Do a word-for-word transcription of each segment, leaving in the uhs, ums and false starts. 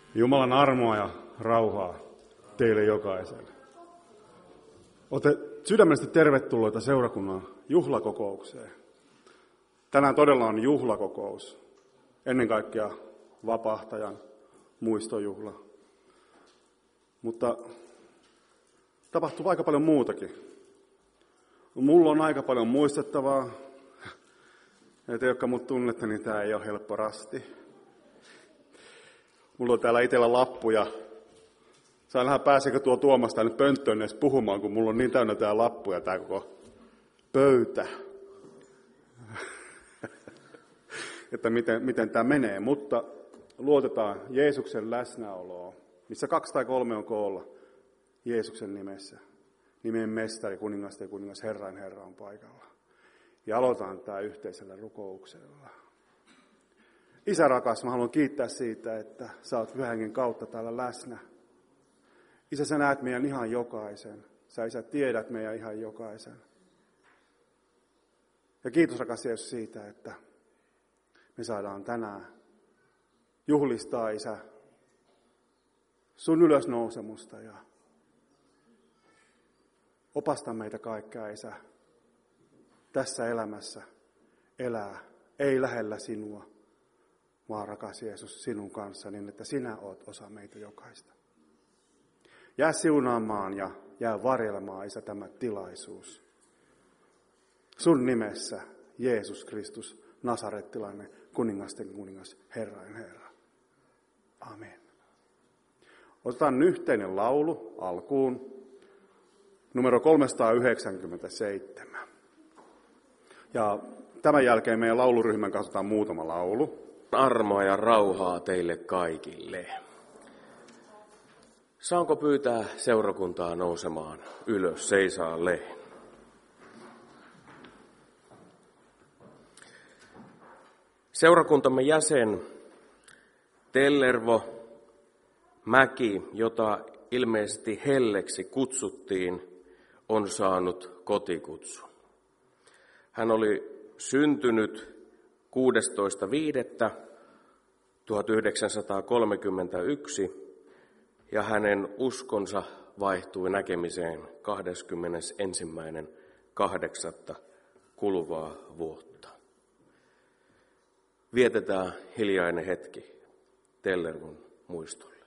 Jumalan armoa ja rauhaa teille jokaiselle. Olette sydämellisesti tervetulleita seurakunnan juhlakokoukseen. Tänään todella on juhlakokous. Ennen kaikkea vapahtajan muistojuhla. Mutta tapahtuu aika paljon muutakin. Mulla on aika paljon muistettavaa. Ja te, jotka mut tunnette, niin tää ei ole helppo rasti. Mulla on täällä itsellä lappuja. Saan nähdä, pääseekö tuo Tuomas tänne pönttöön edes puhumaan, kun mulla on niin täynnä tää lappu ja tää koko pöytä. Että miten, miten tämä menee. Mutta luotetaan Jeesuksen läsnäoloon, missä kaksi tai kolme on koolla Jeesuksen nimessä. Nimen mestari, kuningas ja kuningas, Herrain Herra on paikalla. Ja aloitetaan tämä yhteisellä rukouksella. Isä rakas, mä haluan kiittää siitä, että sä oot Pyhän Hengen kautta täällä läsnä. Isä, sä näet meidän ihan jokaisen. Sä, Isä, tiedät meidän ihan jokaisen. Ja kiitos rakas Jeesus siitä, että me saadaan tänään juhlistaa, Isä, sun ylösnousemusta ja opasta meitä kaikkea, Isä, tässä elämässä elää, ei lähellä sinua, vaan rakas Jeesus sinun kanssa, niin että sinä oot osa meitä jokaista. Jää siunaamaan ja jää varjelemaan, Isä, tämä tilaisuus. Sun nimessä, Jeesus Kristus, nasarettilainen, kuningasten kuningas, Herrain Herra. Amen. Otetaan yhteinen laulu alkuun, numero kolmesataayhdeksänkymmentäseitsemän. Ja tämän jälkeen meidän lauluryhmän katsotaan muutama laulu. Armoa ja rauhaa teille kaikille. Saanko pyytää seurakuntaa nousemaan ylös seisaalleen? Seurakuntamme jäsen Tellervo Mäki, jota ilmeisesti Helleksi kutsuttiin, on saanut kotikutsun. Hän oli syntynyt kuudestoista viidettä tuhatyhdeksänsataakolmekymmentäyksi ja hänen uskonsa vaihtui näkemiseen kahdeskymmenesensimmäinen kahdeksatta kuluvaa vuotta. Vietetään hiljainen hetki Tellervon muistolle.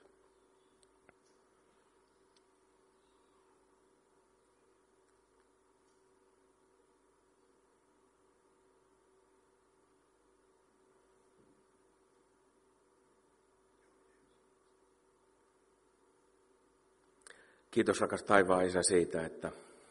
Kiitos rakas taivaan Isä siitä, että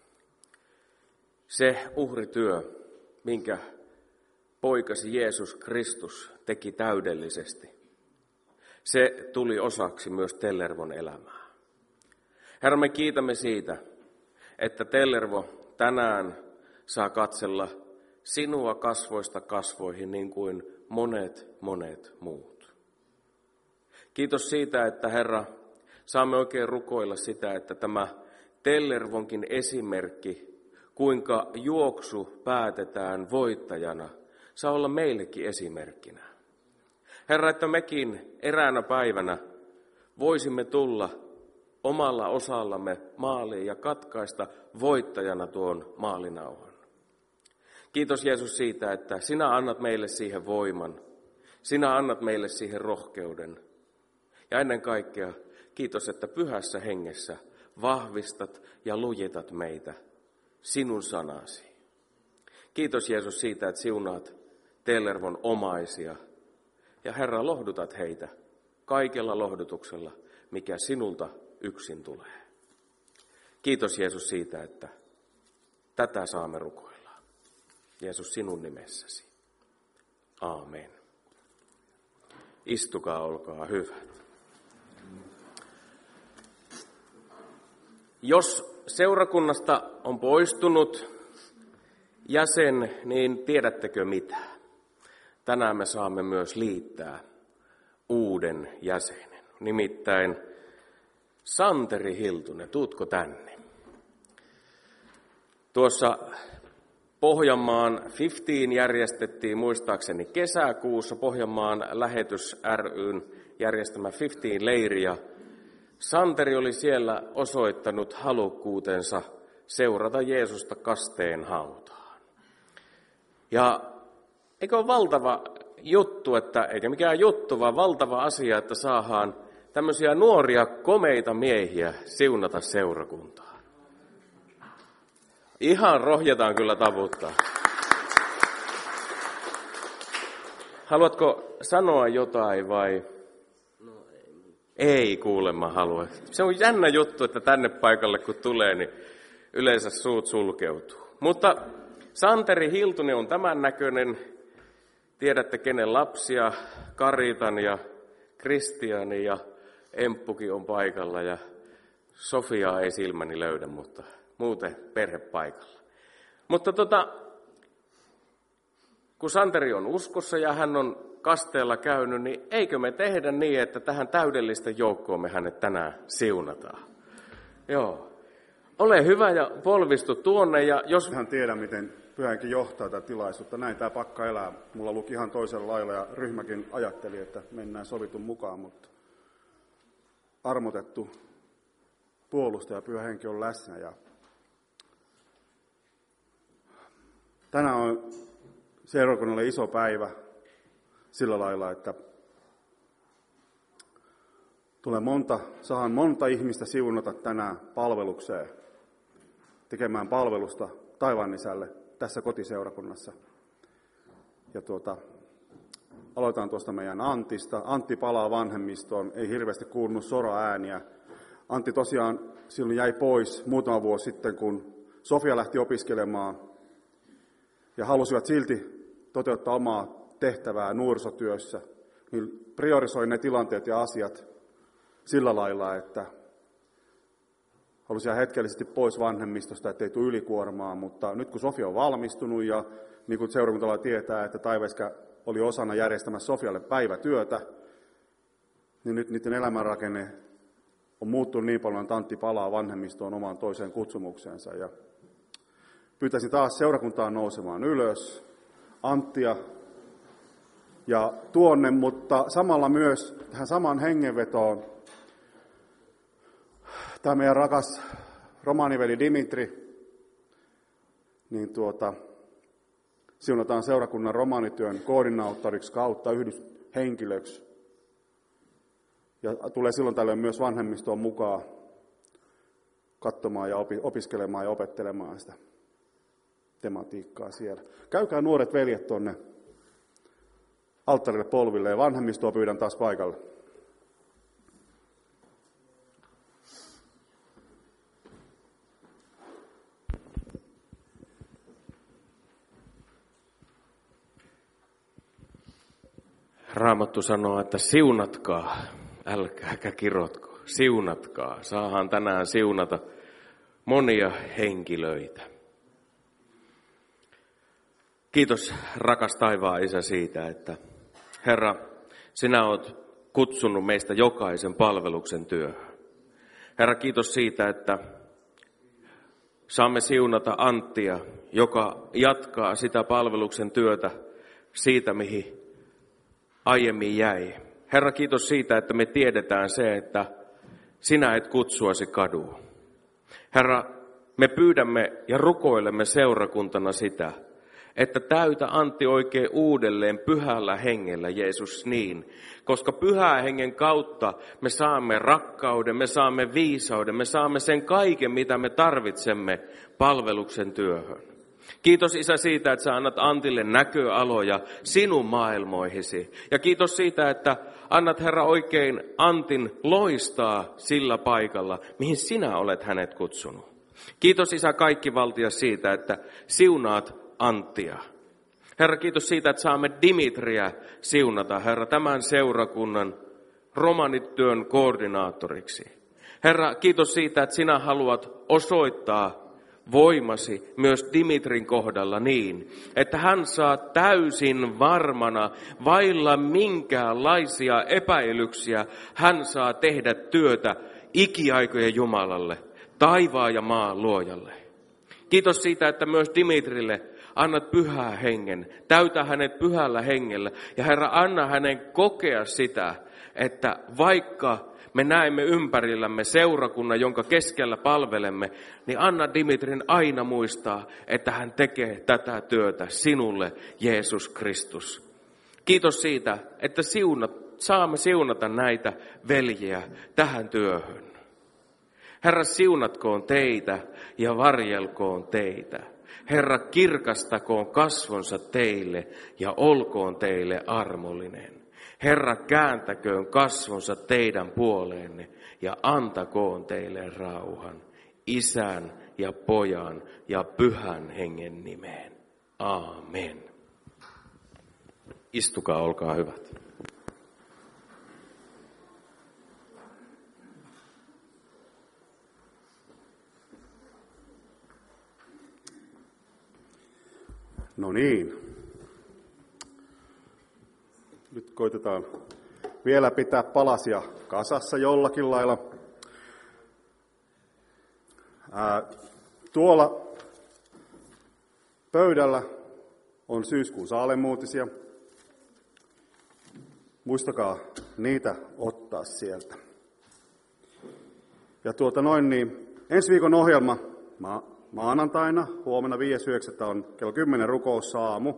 se uhrityö, minkä poikasi Jeesus Kristus teki täydellisesti, se tuli osaksi myös Tellervon elämää. Herra, me kiitämme siitä, että Tellervo tänään saa katsella sinua kasvoista kasvoihin niin kuin monet, monet muut. Kiitos siitä, että Herra, saamme oikein rukoilla sitä, että tämä Tellervonkin esimerkki, kuinka juoksu päätetään voittajana, saa olla meillekin esimerkkinä. Herra, että mekin eräänä päivänä voisimme tulla omalla osallamme maaliin ja katkaista voittajana tuon maalinauhan. Kiitos Jeesus siitä, että sinä annat meille siihen voiman. Sinä annat meille siihen rohkeuden. Ja ennen kaikkea kiitos, että pyhässä hengessä vahvistat ja lujitat meitä sinun sanasi. Kiitos Jeesus siitä, että siunaat Tellervon omaisia. Ja Herra, lohdutat heitä kaikella lohdutuksella, mikä sinulta yksin tulee. Kiitos Jeesus siitä, että tätä saamme rukoilla. Jeesus sinun nimessäsi. Aamen. Istukaa, olkaa hyvät. Jos seurakunnasta on poistunut jäsen, niin tiedättekö mitä? Tänään me saamme myös liittää uuden jäsenen, nimittäin Santeri Hiltunen. Tuutko tänne? Tuossa Pohjanmaan viisitoista järjestettiin muistaakseni kesäkuussa Pohjanmaan lähetys ry:n järjestämä viisitoista-leiri ja Santeri oli siellä osoittanut halukkuutensa seurata Jeesusta kasteen hautaan. Ja eikö ole valtava juttu, että, eikä mikään juttu, vaan valtava asia, että saadaan tämmöisiä nuoria komeita miehiä siunata seurakuntaa. Ihan rohjetaan kyllä tavuttaa. Haluatko sanoa jotain vai? No ei. Ei kuulemma halua. Se on jännä juttu, että tänne paikalle kun tulee, niin yleensä suut sulkeutuu. Mutta Santeri Hiltunen on tämän näköinen. Tiedätte kenen lapsia, Karitan ja Kristiani ja Emppukin on paikalla ja Sofiaa ei silmäni löydä, mutta muuten perhe paikalla. Mutta tota, kun Santeri on uskossa ja hän on kasteella käynyt, niin eikö me tehdä niin, että tähän täydellisten joukkoon me hänet tänään siunataan? Joo. Ole hyvä ja polvistu tuonne ja jos... Hän tiedä, miten pyhänkin johtaa tätä tilaisuutta. Näin tämä pakka elää. Mulla luki ihan toisella lailla ja ryhmäkin ajatteli, että mennään sovitun mukaan, mutta armotettu puolustaja Pyhä Henki on läsnä. Ja tänään on seurakunnalle iso päivä sillä lailla, että tulee monta, saan monta ihmistä siunata tänään palvelukseen, tekemään palvelusta taivaan isälle tässä kotiseurakunnassa. Ja tuota, aloitetaan tuosta meidän Antista. Antti palaa vanhemmistoon, ei hirveästi kuulunut sora-ääniä. Antti tosiaan silloin jäi pois muutama vuosi sitten, kun Sofia lähti opiskelemaan ja halusivat silti toteuttaa omaa tehtävää nuorisotyössä. Niin priorisoi ne tilanteet ja asiat sillä lailla, että halusi jäädä hetkellisesti pois vanhemmistosta, ettei tule ylikuormaa, mutta nyt kun Sofia on valmistunut ja niin kuin seurakuntala tietää, että Taiveskä oli osana järjestämässä Sofialle päivätyötä, niin nyt niiden elämänrakenne on muuttunut niin paljon, että Antti palaa vanhemmistoon omaan toiseen kutsumukseensa. Ja pyytäisin taas seurakuntaa nousemaan ylös, Anttia ja tuonne, mutta samalla myös tähän samaan hengenvetoon tämä meidän rakas romaaniveli Dimitri, niin tuota, siunataan seurakunnan romaanityön koordinaattoriksi kautta yhdyshenkilöksi. Ja tulee silloin tällöin myös vanhemmistoon mukaan katsomaan ja opiskelemaan ja opettelemaan sitä tematiikkaa siellä. Käykää nuoret veljet tuonne alttarille polville ja vanhemmistoa pyydän taas paikalle. Raamattu sanoo, että siunatkaa, älkääkä kirotko, siunatkaa. Saahan tänään siunata monia henkilöitä. Kiitos rakas taivaan Isä siitä, että Herra, sinä olet kutsunut meistä jokaisen palveluksen työhön. Herra, kiitos siitä, että saamme siunata Anttia, joka jatkaa sitä palveluksen työtä siitä, mihin aiemmin jäi. Herra, kiitos siitä, että me tiedetään se, että sinä et kutsuasi kadua. Herra, me pyydämme ja rukoilemme seurakuntana sitä, että täytä Antti oikein uudelleen pyhällä hengellä, Jeesus, niin. Koska pyhää hengen kautta me saamme rakkauden, me saamme viisauden, me saamme sen kaiken, mitä me tarvitsemme palveluksen työhön. Kiitos Isä siitä, että sä annat Antille näköaloja sinun maailmoihisi. Ja kiitos siitä, että annat Herra oikein Antin loistaa sillä paikalla, mihin sinä olet hänet kutsunut. Kiitos Isä kaikkivaltias siitä, että siunaat Anttia. Herra, kiitos siitä, että saamme Dimitriä siunata, Herra, tämän seurakunnan romanityön koordinaattoriksi. Herra, kiitos siitä, että sinä haluat osoittaa voimasi myös Dimitrin kohdalla niin, että hän saa täysin varmana, vailla minkäänlaisia epäilyksiä, hän saa tehdä työtä ikiaikojen Jumalalle, taivaan ja maan luojalle. Kiitos siitä, että myös Dimitrille annat pyhää hengen, täytä hänet pyhällä hengellä ja Herra, anna hänen kokea sitä, että vaikka me näemme ympärillämme seurakunnan, jonka keskellä palvelemme, niin anna Dimitrin aina muistaa, että hän tekee tätä työtä sinulle, Jeesus Kristus. Kiitos siitä, että siunat, saamme siunata näitä veljiä tähän työhön. Herra, siunatkoon teitä ja varjelkoon teitä. Herra, kirkastakoon kasvonsa teille ja olkoon teille armollinen. Herra, kääntäköön kasvonsa teidän puoleenne ja antakoon teille rauhan. Isän ja Pojan ja Pyhän Hengen nimeen. Aamen. Istukaa, olkaa hyvät. No niin. Nyt koitetaan vielä pitää palasia kasassa jollakin lailla. Ää, tuolla pöydällä on syyskuun saalemuutisia. Muistakaa niitä ottaa sieltä. Ja tuota noin niin, ensi viikon ohjelma ma- maanantaina, huomenna viides yhdeksättä on kello kymmenen rukousaamu.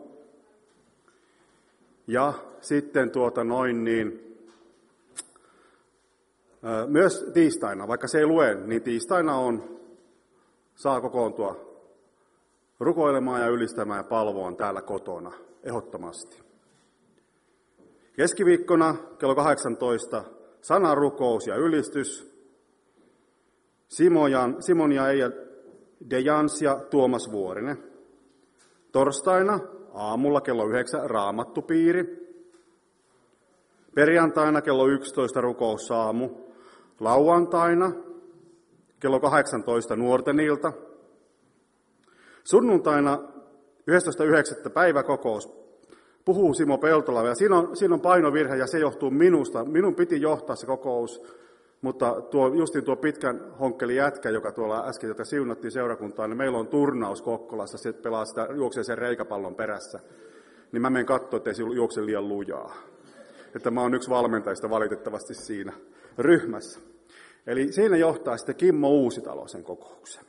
Ja sitten tuota noin niin, myös tiistaina, vaikka se ei lue, niin tiistaina on, saa kokoontua rukoilemaan ja ylistämään ja palvoon täällä kotona, ehdottomasti. Keskiviikkona kello kahdeksantoista sanarukous ja ylistys. Simon, Simon ja Eija De Jans ja Tuomas Vuorinen. Torstaina aamulla kello yhdeksän raamattupiiri. Perjantaina kello yksitoista rukoussaamu. Lauantaina kello kahdeksantoista nuorten ilta. Sunnuntaina yhdestoista yhdeksättä päiväkokous. Puhuu Simo Peltola, ja siinä on, siinä on painovirhe, ja se johtuu minusta. Minun piti johtaa se kokous, mutta tuo, justiin tuo pitkän honkkeli jätkä, joka tuolla äsken, jota siunattiin seurakuntaan, niin meillä on turnaus Kokkolassa, se pelaa sitä, juoksee sen reikäpallon perässä. Niin mä menen katsoa, ettei se juokse liian lujaa. Että mä oon yksi valmentajista valitettavasti siinä ryhmässä. Eli siinä johtaa sitten Kimmo Uusitalo sen kokouksen.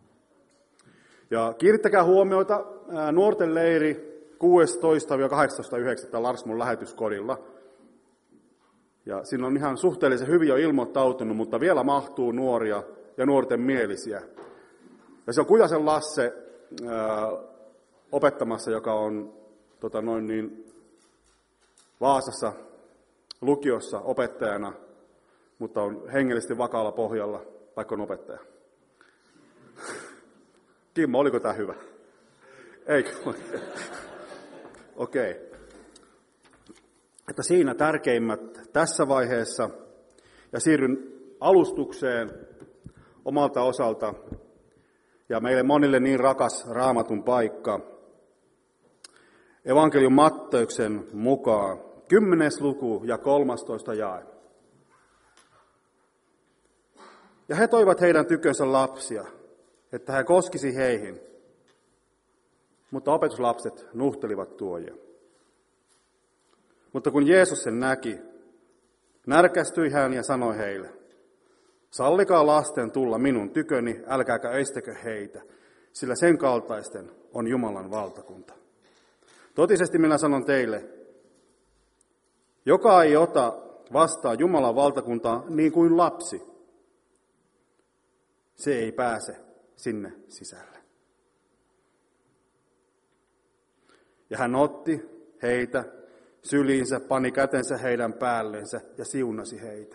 Ja kiinnittäkää huomioita, ää, nuorten leiri kuudestoista kahdeksastoista yhdeksättä Larsmon lähetyskodilla. Ja siinä on ihan suhteellisen hyvin jo ilmoittautunut, mutta vielä mahtuu nuoria ja nuorten mielisiä. Ja se on Kujasen Lasse ää, opettamassa, joka on tota noin niin, Vaasassa lukiossa opettajana, mutta on hengellisesti vakaalla pohjalla, vaikka on opettaja. Kimmo, oliko tämä hyvä? Eikö? Okei. Okay. Että siinä tärkeimmät tässä vaiheessa, ja siirryn alustukseen omalta osalta, ja meille monille niin rakas Raamatun paikka. Evankelium Matteuksen mukaan, kymmenes luku ja kolmastoista jae. Ja he toivat heidän tykönsä lapsia, että hän koskisi heihin. Mutta opetuslapset nuhtelivat tuojia. Mutta kun Jeesus sen näki, närkästyi hän ja sanoi heille, sallikaa lasten tulla minun tyköni, älkääkä estäkö heitä, sillä sen kaltaisten on Jumalan valtakunta. Totisesti minä sanon teille, joka ei ota vastaan Jumalan valtakuntaa niin kuin lapsi, se ei pääse sinne sisälle. Ja hän otti heitä syliinsä, pani kätensä heidän päällensä ja siunasi heitä.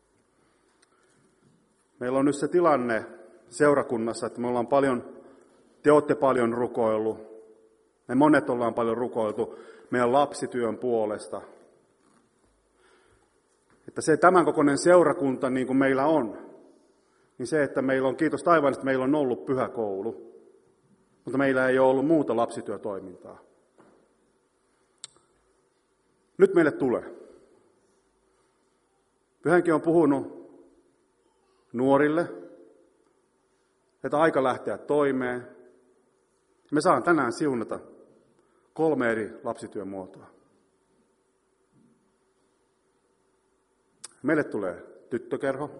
Meillä on nyt se tilanne seurakunnassa, että me ollaan paljon, te olette paljon rukoillut, me monet ollaan paljon rukoiltu meidän lapsityön puolesta. Että se tämän kokoinen seurakunta, niin kuin meillä on, niin se, että meillä on, kiitos taivaan, että meillä on ollut pyhäkoulu, mutta meillä ei ole ollut muuta lapsityötoimintaa. Nyt meille tulee. Pyhänkin on puhunut nuorille, että aika lähteä toimeen. Me saan tänään siunata kolme eri lapsityön muotoa. Meille tulee tyttökerho.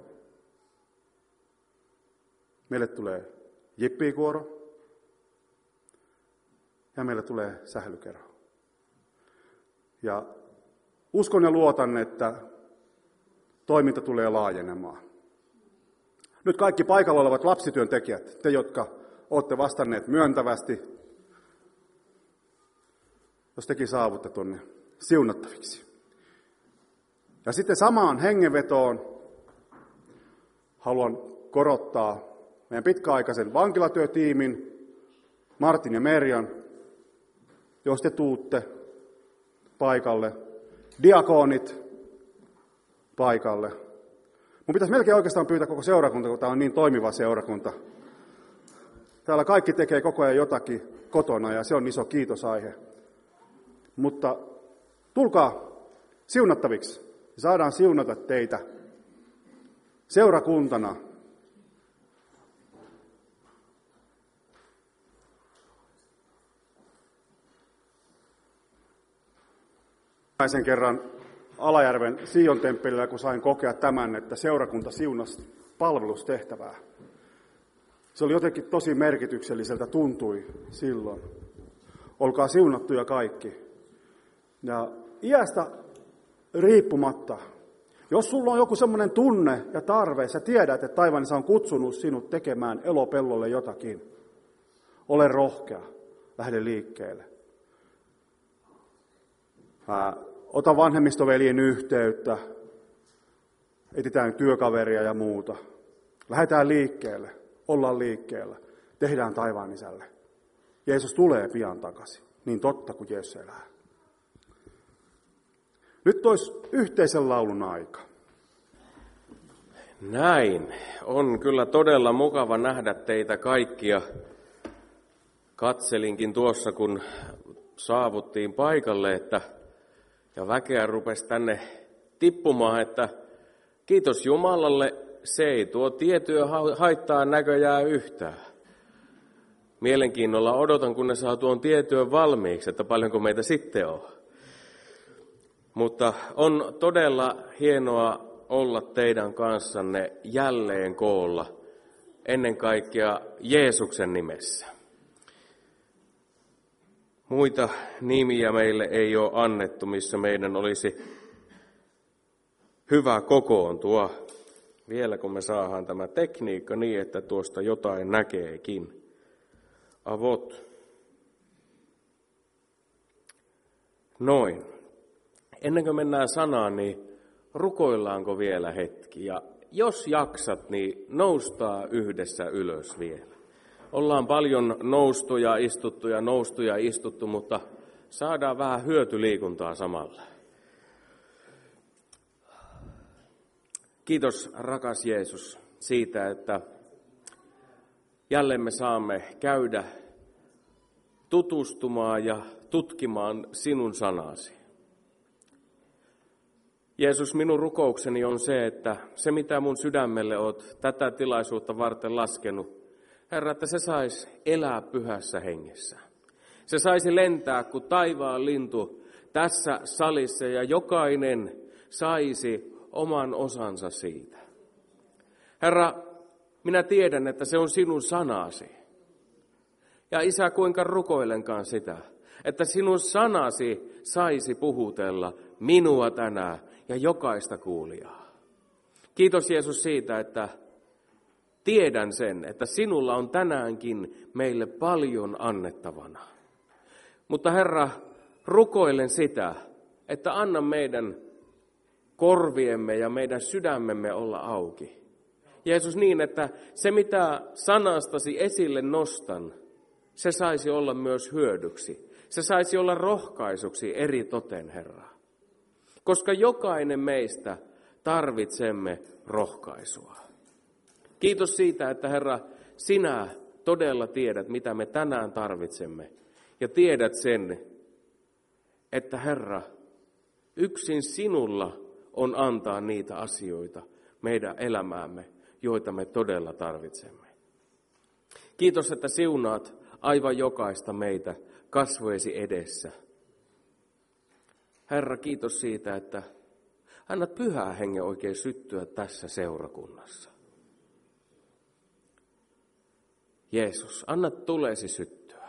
Meille tulee jippikuoro. Ja meille tulee sählykerho. Ja uskon ja luotan, että toiminta tulee laajenemaan. Nyt kaikki paikalla olevat lapsityöntekijät, te jotka olette vastanneet myöntävästi, jos tekin saavutte tuonne siunattaviksi. Ja sitten samaan hengenvetoon haluan korottaa meidän pitkäaikaisen vankilatyötiimin, Martin ja Merjan, jos te tuutte paikalle, diakonit paikalle. Mun pitäisi melkein oikeastaan pyytää koko seurakunta, kun tämä on niin toimiva seurakunta. Täällä kaikki tekee koko ajan jotakin kotona ja se on iso kiitosaihe. Mutta tulkaa siunattaviksi. Saadaan siunata teitä seurakuntana. Ensimmäisen kerran Alajärven Sion temppelillä, kun sain kokea tämän, että seurakunta siunasi palvelustehtävää. Se oli jotenkin tosi merkitykselliseltä tuntui silloin. Olkaa siunattuja kaikki. Ja iästä riippumatta, jos sulla on joku semmoinen tunne ja tarve, sä tiedät, että taivaanissa on kutsunut sinut tekemään elopellolle jotakin. Ole rohkea, lähde liikkeelle. Ää, ota vanhemmistoveljen yhteyttä, etsitään työkaveria ja muuta. Lähdetään liikkeelle, ollaan liikkeellä, tehdään taivaan isälle. Jeesus tulee pian takaisin, niin totta kuin Jeesus elää. Nyt olisi yhteisen laulun aika. Näin. On kyllä todella mukava nähdä teitä kaikkia. Katselinkin tuossa, kun saavuttiin paikalle, että ja väkeä rupesi tänne tippumaan, että kiitos Jumalalle, se ei tuo tietyä haittaa näköjään yhtään. Mielenkiinnolla odotan, kun ne saa tuon tietyön valmiiksi, että paljonko meitä sitten on. Mutta on todella hienoa olla teidän kanssanne jälleen koolla, ennen kaikkea Jeesuksen nimessä. Muita nimiä meille ei ole annettu, missä meidän olisi hyvä kokoontua. Vielä kun me saadaan tämä tekniikka niin, että tuosta jotain näkeekin. Avot. Noin. Ennen kuin mennään sanaan, niin rukoillaanko vielä hetki? Ja jos jaksat, niin noustaa yhdessä ylös vielä. Ollaan paljon noustu ja istuttu ja noustu ja istuttu, mutta saadaan vähän hyötyliikuntaa samalla. Kiitos rakas Jeesus siitä, että jälleen me saamme käydä tutustumaan ja tutkimaan sinun sanasi. Jeesus, minun rukoukseni on se, että se mitä mun sydämelle oot tätä tilaisuutta varten laskenut, Herra, että se saisi elää pyhässä hengessä. Se saisi lentää kuin taivaan lintu tässä salissa ja jokainen saisi oman osansa siitä. Herra, minä tiedän, että se on sinun sanasi. Ja Isä, kuinka rukoilenkaan sitä, että sinun sanasi saisi puhutella minua tänään ja jokaista kuulijaa. Kiitos Jeesus siitä, että tiedän sen, että sinulla on tänäänkin meille paljon annettavana. Mutta Herra, rukoilen sitä, että anna meidän korviemme ja meidän sydämemme olla auki. Jeesus, niin, että se mitä sanastasi esille nostan, se saisi olla myös hyödyksi. Se saisi olla rohkaisuksi eri toten, Herra. Koska jokainen meistä tarvitsemme rohkaisua. Kiitos siitä, että Herra, sinä todella tiedät, mitä me tänään tarvitsemme. Ja tiedät sen, että Herra, yksin sinulla on antaa niitä asioita meidän elämäämme, joita me todella tarvitsemme. Kiitos, että siunaat aivan jokaista meitä kasvojesi edessä. Herra, kiitos siitä, että Anna Pyhä Hengen oikein syttyä tässä seurakunnassa. Jeesus, anna tulesi syttyä.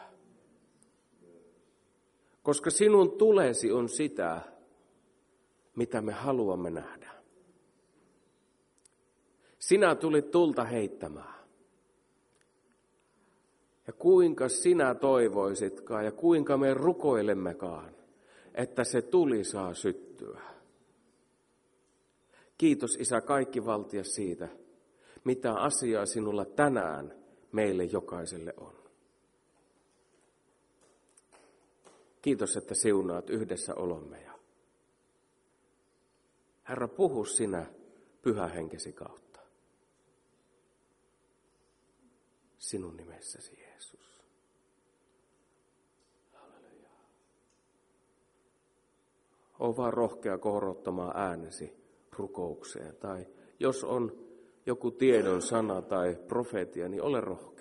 Koska sinun tulesi on sitä, mitä me haluamme nähdä. Sinä tulit tulta heittämään. Ja kuinka sinä toivoisitkaan ja kuinka me rukoilemmekaan, että se tuli saa syttyä. Kiitos Isä kaikkivaltias siitä, mitä asiaa sinulla tänään meille jokaiselle on. Kiitos, että siunaat yhdessä olomme. Ja Herra, puhu sinä Pyhä Henkesi kautta. Sinun nimessäsi, Jeesus. Halleluja. Oo vaan rohkea korottamaan äänesi rukoukseen. Tai jos on joku tiedon sana tai profeetia, niin ole rohkea.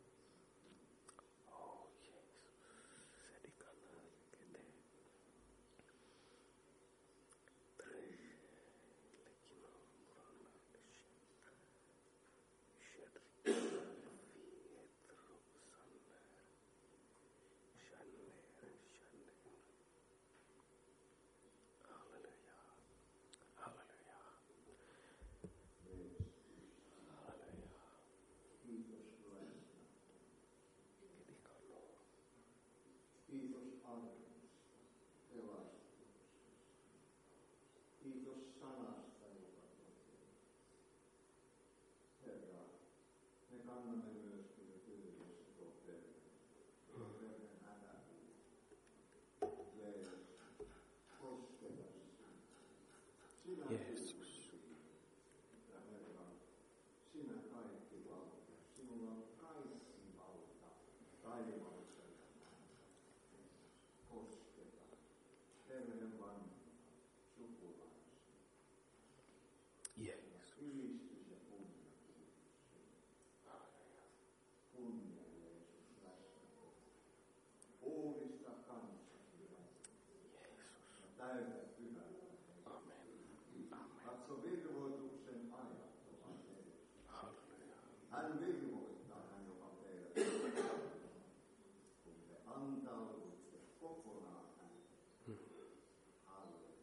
Hän virvoittaa hän, joka teille kun te antaudutte kokonaan hänelle. Hmm. Halleluja.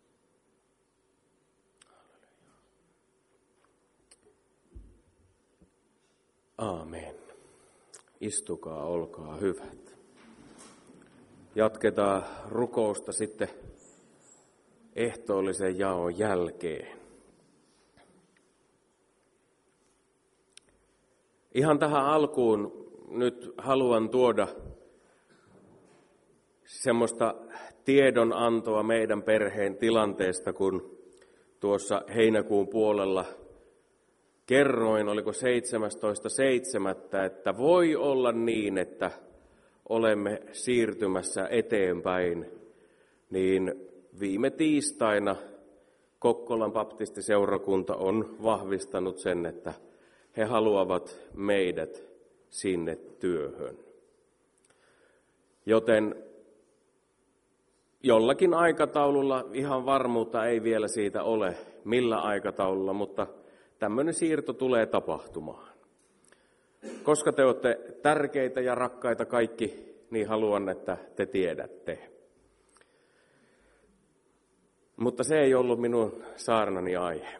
Aamen. Istukaa, olkaa hyvät. Jatketaan rukousta sitten ehtoollisen jaon jälkeen. Ihan tähän alkuun nyt haluan tuoda semmoista tiedonantoa meidän perheen tilanteesta, kun tuossa heinäkuun puolella kerroin, oliko seitsemästoista seitsemättä, että voi olla niin, että olemme siirtymässä eteenpäin, niin viime tiistaina Kokkolan baptistiseurakunta on vahvistanut sen, että he haluavat meidät sinne työhön. Joten jollakin aikataululla, ihan varmuutta ei vielä siitä ole, millä aikataululla, mutta tämmöinen siirto tulee tapahtumaan. Koska te olette tärkeitä ja rakkaita kaikki, niin haluan, että te tiedätte. Mutta se ei ollut minun saarnani aihe.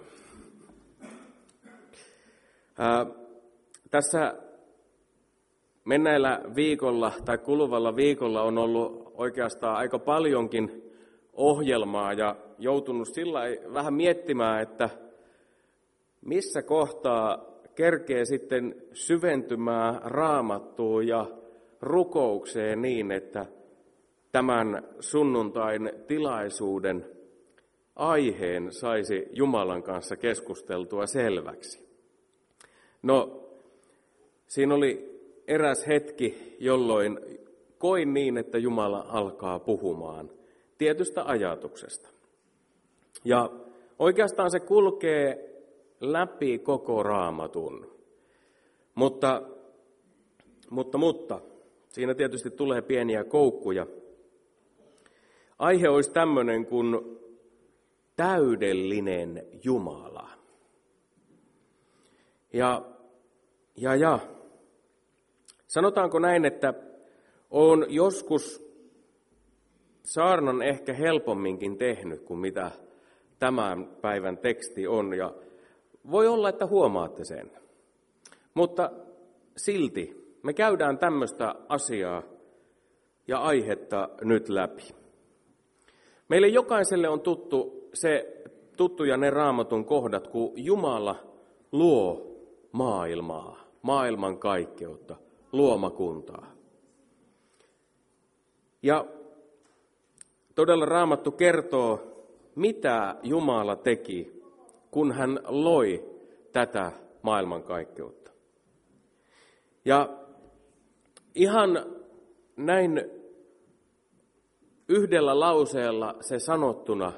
Ää, tässä menneellä viikolla tai kuluvalla viikolla on ollut oikeastaan aika paljonkin ohjelmaa ja joutunut sillä vähän miettimään, että missä kohtaa kerkee sitten syventymään Raamattuun ja rukoukseen niin, että tämän sunnuntain tilaisuuden aiheen saisi Jumalan kanssa keskusteltua selväksi. No, siinä oli eräs hetki, jolloin koin niin, että Jumala alkaa puhumaan tietystä ajatuksesta. Ja oikeastaan se kulkee läpi koko Raamatun. Mutta, mutta, mutta, siinä tietysti tulee pieniä koukkuja. Aihe olisi tämmöinen, kun täydellinen Jumala. Ja, ja, ja sanotaanko näin, että on joskus saarnan ehkä helpomminkin tehnyt kuin mitä tämän päivän teksti on. Ja voi olla, että huomaatte sen. Mutta silti me käydään tämmöistä asiaa ja aihetta nyt läpi. Meille jokaiselle on tuttu se, tuttuja ne Raamatun kohdat, kun Jumala luo maailmaa, maailman kaikkeutta, luomakuntaa. Ja todella Raamattu kertoo, mitä Jumala teki, kun hän loi tätä maailmankaikkeutta. Ja ihan näin yhdellä lauseella se sanottuna,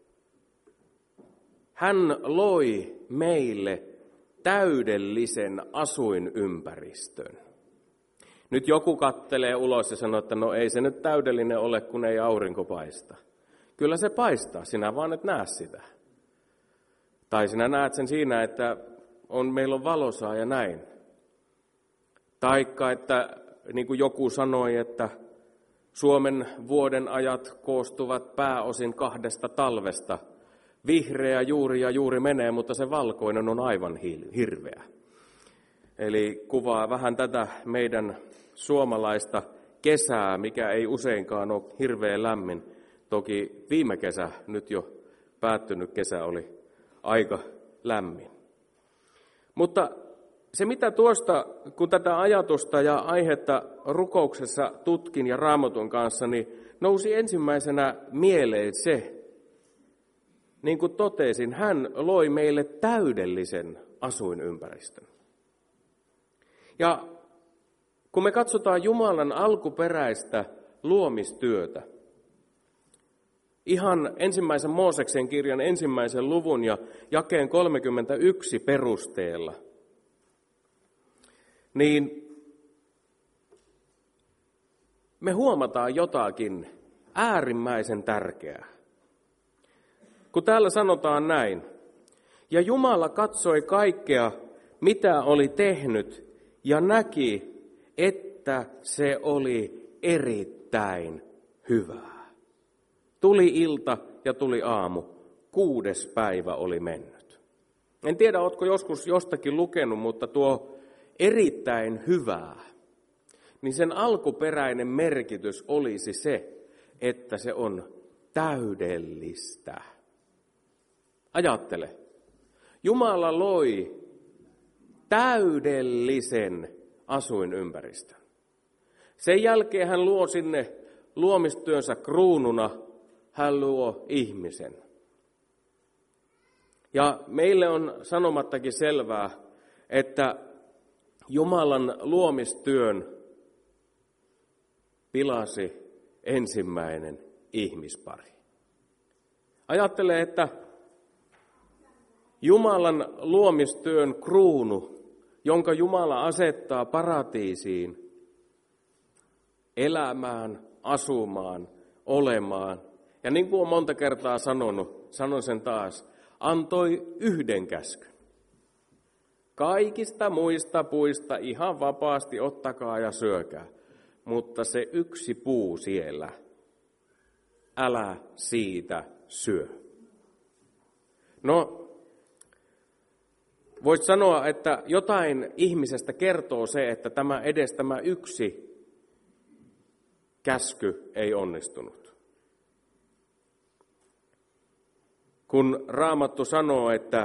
hän loi meille täydellisen asuinympäristön. Nyt joku kattelee ulos ja sanoo, että no ei se nyt täydellinen ole, kun ei aurinko paista. Kyllä se paistaa, sinä vaan et näe sitä. Tai sinä näet sen siinä, että on, meillä on valosaa ja näin. Taikka, että niin kuin joku sanoi, että Suomen vuoden ajat koostuvat pääosin kahdesta talvesta. Vihreä juuri ja juuri menee, mutta se valkoinen on aivan hirveä. Eli kuvaa vähän tätä meidän suomalaista kesää, mikä ei useinkaan ole hirveän lämmin. Toki viime kesä, nyt jo päättynyt kesä, oli aika lämmin. Mutta se mitä tuosta, kun tätä ajatusta ja aihetta rukouksessa tutkin ja Raamatun kanssa, niin nousi ensimmäisenä mieleen se, niin kuin totesin, hän loi meille täydellisen asuinympäristön. Ja kun me katsotaan Jumalan alkuperäistä luomistyötä, ihan ensimmäisen Mooseksen kirjan ensimmäisen luvun ja jakeen kolmekymmentäyksi perusteella, niin me huomataan jotakin äärimmäisen tärkeää. Kun täällä sanotaan näin, ja Jumala katsoi kaikkea, mitä oli tehnyt, ja näki, että se oli erittäin hyvää. Tuli ilta ja tuli aamu, kuudes päivä oli mennyt. En tiedä, oletko joskus jostakin lukenut, mutta tuo erittäin hyvää, niin sen alkuperäinen merkitys olisi se, että se on täydellistä. Ajattele, Jumala loi täydellisen asuinympäristön. Sen jälkeen hän luo sinne luomistyönsä kruununa, hän luo ihmisen. Ja meille on sanomattakin selvää, että Jumalan luomistyön pilasi ensimmäinen ihmispari. Ajattele, että Jumalan luomistyön kruunu, jonka Jumala asettaa paratiisiin, elämään, asumaan, olemaan. Ja niin kuin olen monta kertaa sanonut, sanon sen taas, antoi yhden käskyn. Kaikista muista puista ihan vapaasti ottakaa ja syökää, mutta se yksi puu siellä, älä siitä syö. No, voisi sanoa, että jotain ihmisestä kertoo se, että tämä edes tämä yksi käsky ei onnistunut. Kun Raamattu sanoo, että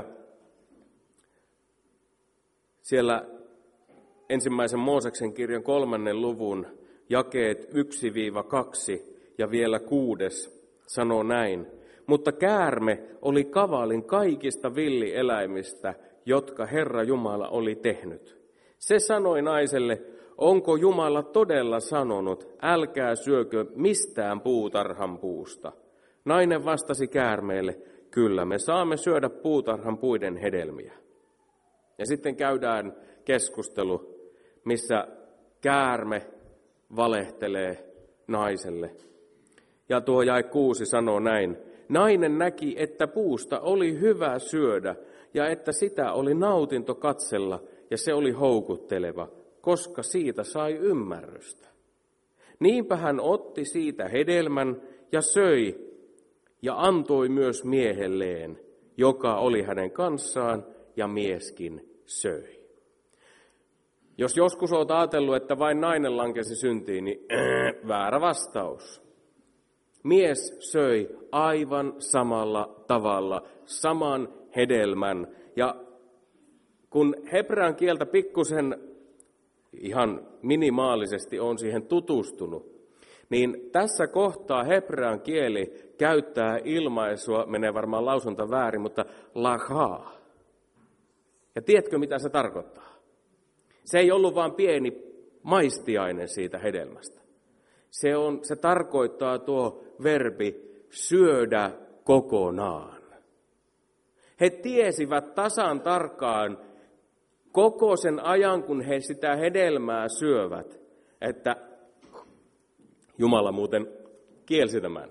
siellä ensimmäisen Mooseksen kirjan kolmannen luvun jakeet yksi kaksi ja vielä kuudes sanoo näin. Mutta käärme oli kavalin kaikista villieläimistä, jotka Herra Jumala oli tehnyt. Se sanoi naiselle, onko Jumala todella sanonut, älkää syökö mistään puutarhan puusta. Nainen vastasi käärmeelle, kyllä me saamme syödä puutarhan puiden hedelmiä. Ja sitten käydään keskustelu, missä käärme valehtelee naiselle. Ja tuo jae kuusi sanoo näin, nainen näki, että puusta oli hyvä syödä ja että sitä oli nautinto katsella ja se oli houkutteleva, koska siitä sai ymmärrystä. Niinpä hän otti siitä hedelmän ja söi ja antoi myös miehelleen, joka oli hänen kanssaan, ja mieskin söi. Jos joskus olet ajatellut, että vain nainen lankesi syntiin, niin äh, väärä vastaus. Mies söi aivan samalla tavalla, saman hedelmän. Ja kun hebrean kieltä pikkusen ihan minimaalisesti on siihen tutustunut, niin tässä kohtaa hebrean kieli käyttää ilmaisua, menee varmaan lausunta väärin, mutta lachaa. Ja tiedätkö, mitä se tarkoittaa? Se ei ollut vain pieni maistiainen siitä hedelmästä. Se, on, se tarkoittaa tuo verbi syödä kokonaan. He tiesivät tasan tarkkaan koko sen ajan, kun he sitä hedelmää syövät, että Jumala muuten kielsi tämän.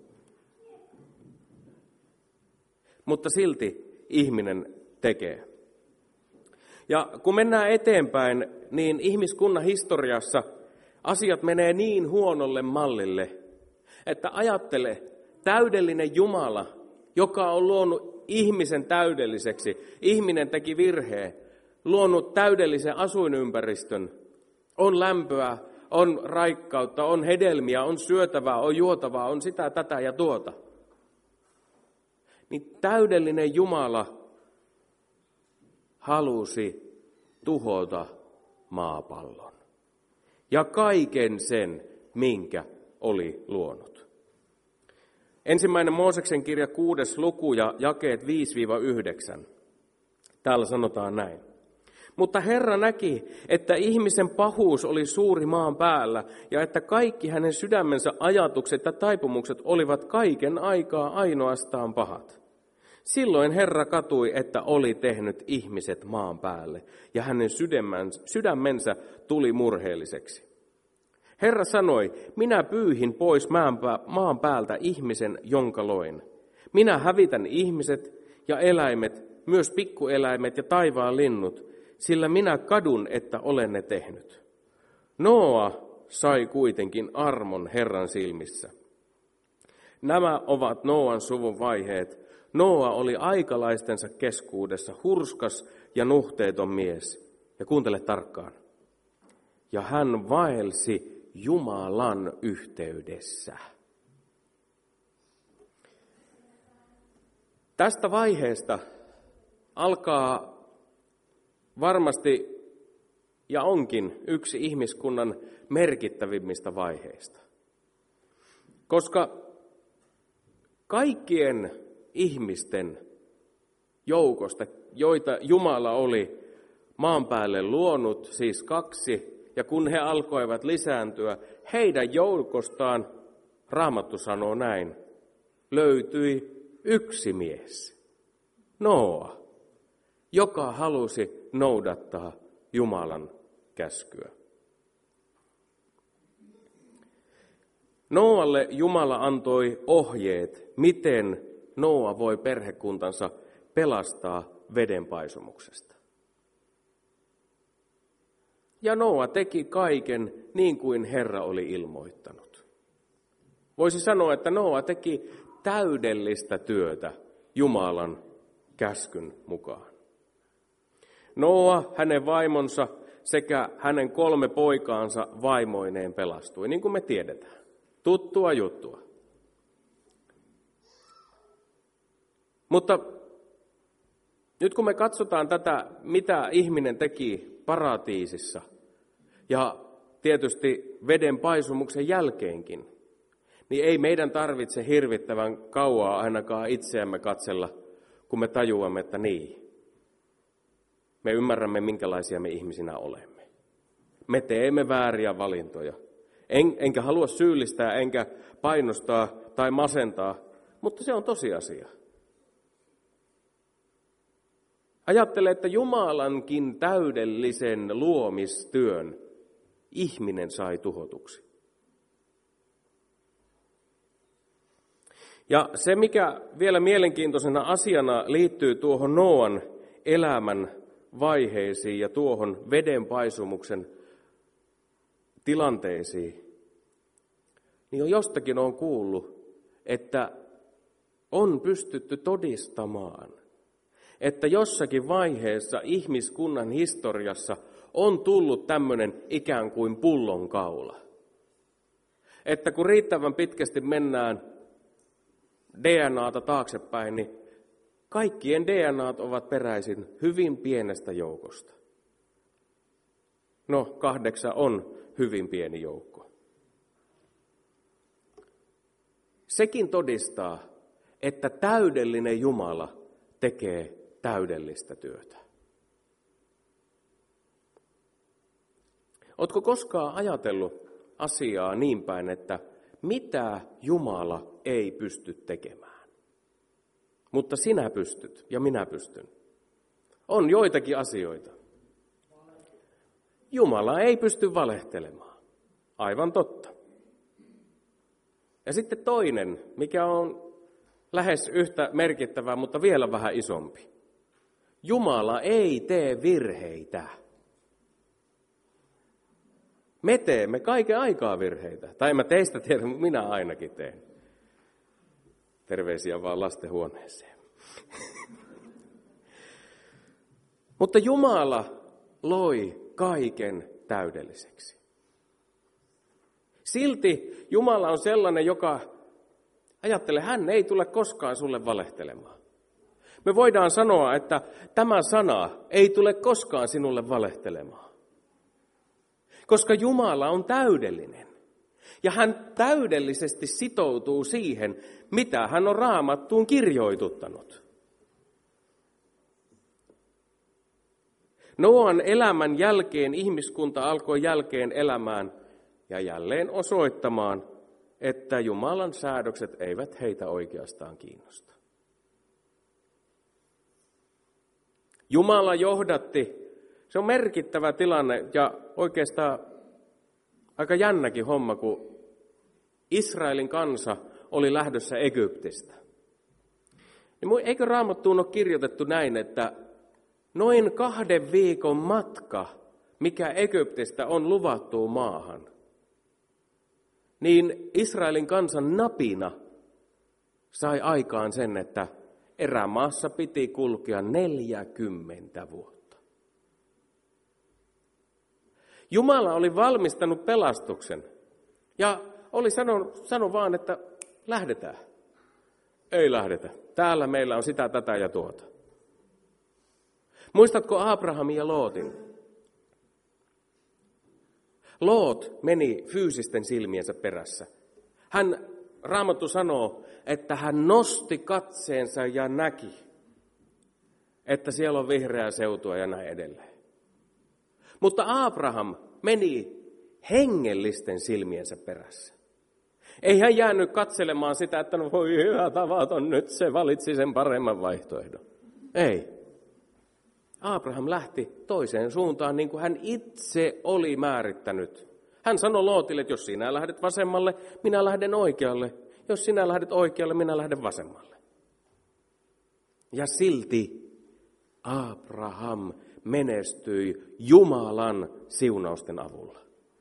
Mutta silti ihminen tekee. Ja kun mennään eteenpäin, niin ihmiskunnan historiassa asiat menee niin huonolle mallille, että ajattele, täydellinen Jumala, joka on luonut ihmisen täydelliseksi, ihminen teki virheen, luonut täydellisen asuinympäristön, on lämpöä, on raikkautta, on hedelmiä, on syötävää, on juotavaa, on sitä, tätä ja tuota. Niin täydellinen Jumala halusi tuhota maapallon ja kaiken sen, minkä oli luonut. Ensimmäinen Mooseksen kirja kuudes luku ja jakeet viisi yhdeksän. Täällä sanotaan näin. Mutta Herra näki, että ihmisen pahuus oli suuri maan päällä ja että kaikki hänen sydämensä ajatukset ja taipumukset olivat kaiken aikaa ainoastaan pahat. Silloin Herra katui, että oli tehnyt ihmiset maan päälle ja hänen sydämensä tuli murheelliseksi. Herra sanoi, minä pyyhin pois maan päältä ihmisen, jonka loin. Minä hävitän ihmiset ja eläimet, myös pikkueläimet ja taivaan linnut, sillä minä kadun, että olen ne tehnyt. Nooa sai kuitenkin armon Herran silmissä. Nämä ovat Nooan suvun vaiheet. Nooa oli aikalaistensa keskuudessa hurskas ja nuhteeton mies. Ja kuuntele tarkkaan. Ja hän vaelsi Jumalan yhteydessä. Tästä vaiheesta alkaa varmasti ja onkin yksi ihmiskunnan merkittävimmistä vaiheista. Koska kaikkien ihmisten joukosta, joita Jumala oli maan päälle luonut, siis kaksi, ja kun he alkoivat lisääntyä, heidän joukostaan, Raamattu sanoo näin, löytyi yksi mies, Nooa, joka halusi noudattaa Jumalan käskyä. Nooalle Jumala antoi ohjeet, miten Nooa voi perhekuntansa pelastaa vedenpaisumuksesta. Ja Nooa teki kaiken niin kuin Herra oli ilmoittanut. Voisi sanoa, että Nooa teki täydellistä työtä Jumalan käskyn mukaan. Nooa, hänen vaimonsa sekä hänen kolme poikaansa vaimoineen pelastui, niin kuin me tiedetään. Tuttua juttua. Mutta nyt kun me katsotaan tätä, mitä ihminen teki paratiisissa ja tietysti veden paisumuksen jälkeenkin, niin ei meidän tarvitse hirvittävän kauaa ainakaan itseämme katsella, kun me tajuamme, että niin. Me ymmärrämme, minkälaisia me ihmisinä olemme. Me teemme vääriä valintoja. En, enkä halua syyllistää, enkä painostaa tai masentaa, mutta se on tosiasia. Ajattele, että Jumalankin täydellisen luomistyön ihminen sai tuhotuksi. Ja se, mikä vielä mielenkiintoisena asiana liittyy tuohon Nooan elämän vaiheisiin ja tuohon vedenpaisumuksen tilanteisiin, niin on jostakin on kuullut, että on pystytty todistamaan, että jossakin vaiheessa ihmiskunnan historiassa on tullut tämmöinen ikään kuin pullonkaula. Että kun riittävän pitkästi mennään D N A:ta taaksepäin, niin kaikkien D N A:t ovat peräisin hyvin pienestä joukosta. No, kahdeksan on hyvin pieni joukko. Sekin todistaa, että täydellinen Jumala tekee täydellistä työtä. Oletko koskaan ajatellut asiaa niin päin, että mitä Jumala ei pysty tekemään? Mutta sinä pystyt ja minä pystyn. On joitakin asioita. Jumala ei pysty valehtelemaan. Aivan totta. Ja sitten toinen, mikä on lähes yhtä merkittävä, mutta vielä vähän isompi. Jumala ei tee virheitä. Me teemme kaiken aikaa virheitä. Tai en mä teistä tiedä, mutta minä ainakin teen. Terveisiä vaan lastenhuoneeseen. Mutta Jumala loi kaiken täydelliseksi. Silti Jumala on sellainen, joka ajattelee, hän ei tule koskaan sulle valehtelemaan. Me voidaan sanoa, että tämä sana ei tule koskaan sinulle valehtelemaan. Koska Jumala on täydellinen. Ja hän täydellisesti sitoutuu siihen, mitä hän on Raamattuun kirjoituttanut. Nooan elämän jälkeen ihmiskunta alkoi jälkeen elämään ja jälleen osoittamaan, että Jumalan säädökset eivät heitä oikeastaan kiinnosta. Jumala johdatti, se on merkittävä tilanne ja oikeastaan aika jännäkin homma, kun Israelin kansa oli lähdössä Egyptistä. Niin eikö Raamattuun ole kirjoitettu näin, että noin kahden viikon matka, mikä Egyptistä on luvattuun maahan, niin Israelin kansan napina sai aikaan sen, että erämaassa piti kulkea neljäkymmentä vuotta. Jumala oli valmistanut pelastuksen ja oli sanonut sano vaan, että lähdetään. Ei lähdetä. Täällä meillä on sitä, tätä ja tuota. Muistatko Abrahamin ja Lootin? Loot meni fyysisten silmiensä perässä. Hän, Raamattu sanoo, että hän nosti katseensa ja näki, että siellä on vihreää seutua ja näin edelleen. Mutta Abraham meni hengellisten silmiensä perässä. Ei hän jäänyt katselemaan sitä, että no voi hyvä tavaton, nyt se valitsi sen paremman vaihtoehdon. Ei. Abraham lähti toiseen suuntaan niin kuin hän itse oli määrittänyt. Hän sanoi Lootille, että jos sinä lähdet vasemmalle, minä lähden oikealle. Jos sinä lähdet oikealle, minä lähden vasemmalle. Ja silti Abraham menestyi Jumalan siunausten avulla.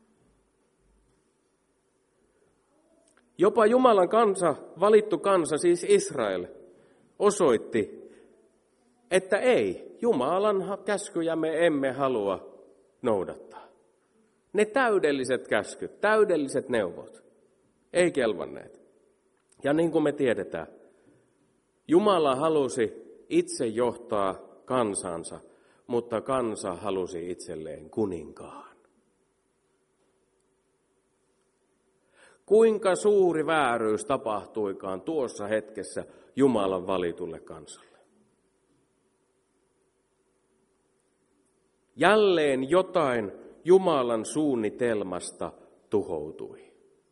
Jopa Jumalan kansa, valittu kansa, siis Israel, osoitti, että ei, Jumalan käskyjä me emme halua noudattaa. Ne täydelliset käskyt, täydelliset neuvot, ei kelvanneet. Ja niin kuin me tiedetään, Jumala halusi itse johtaa kansansa, mutta kansa halusi itselleen kuninkaan. Kuinka suuri vääryys tapahtuikaan tuossa hetkessä Jumalan valitulle kansalle. Jälleen jotain Jumalan suunnitelmasta tuhoutui.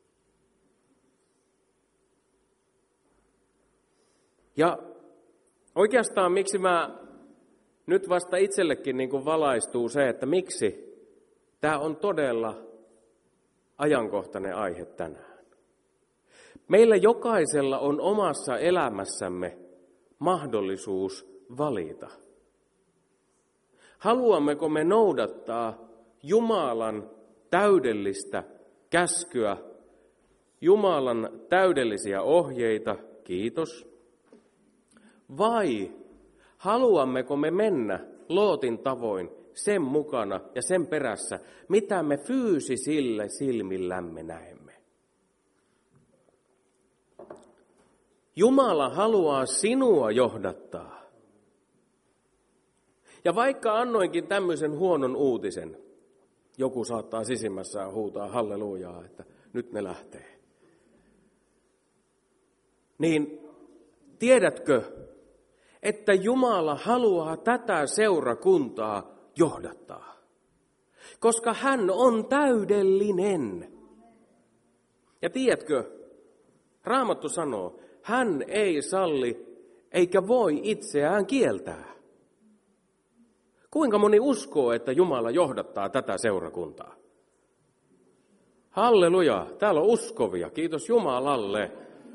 Ja oikeastaan miksi mä nyt vasta itsellekin niin kuin valaistuu se, että miksi tämä on todella ajankohtainen aihe tänään. Meillä jokaisella on omassa elämässämme mahdollisuus valita. Haluammeko me noudattaa Jumalan täydellistä käskyä, Jumalan täydellisiä ohjeita, kiitos, vai haluammeko me mennä Lootin tavoin sen mukana ja sen perässä, mitä me fyysisillä silmillämme näemme? Jumala haluaa sinua johdattaa. Ja vaikka annoinkin tämmöisen huonon uutisen, joku saattaa sisimmässään huutaa hallelujaa, että nyt ne lähtee. Niin tiedätkö, että Jumala haluaa tätä seurakuntaa johdattaa, koska hän on täydellinen. Ja tiedätkö, Raamattu sanoo, hän ei salli eikä voi itseään kieltää. Kuinka moni uskoo, että Jumala johdattaa tätä seurakuntaa? Halleluja, täällä on uskovia, kiitos Jumalalle.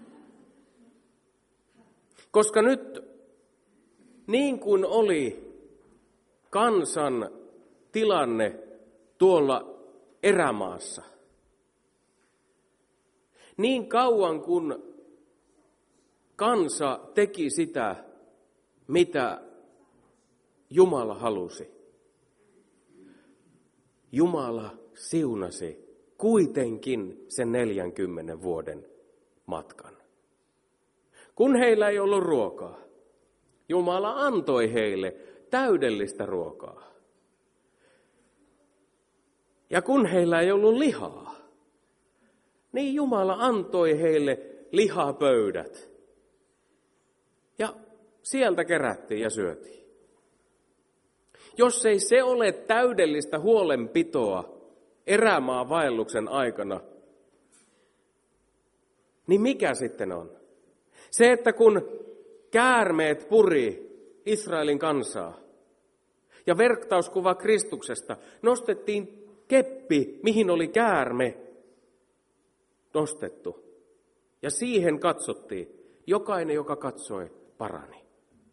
Koska nyt, niin kuin oli kansan tilanne tuolla erämaassa, niin kauan kun kansa teki sitä, mitä Jumala halusi, Jumala siunasi kuitenkin sen neljänkymmenen vuoden matkan. Kun heillä ei ollut ruokaa, Jumala antoi heille täydellistä ruokaa. Ja kun heillä ei ollut lihaa, niin Jumala antoi heille lihapöydät. Ja sieltä kerättiin ja syötiin. Jos ei se ole täydellistä huolenpitoa erämaan vaelluksen aikana, niin mikä sitten on? Se, että kun käärmeet puri Israelin kansaa ja vertauskuva Kristuksesta, nostettiin keppi, mihin oli käärme nostettu. Ja siihen katsottiin. Jokainen, joka katsoi, parani.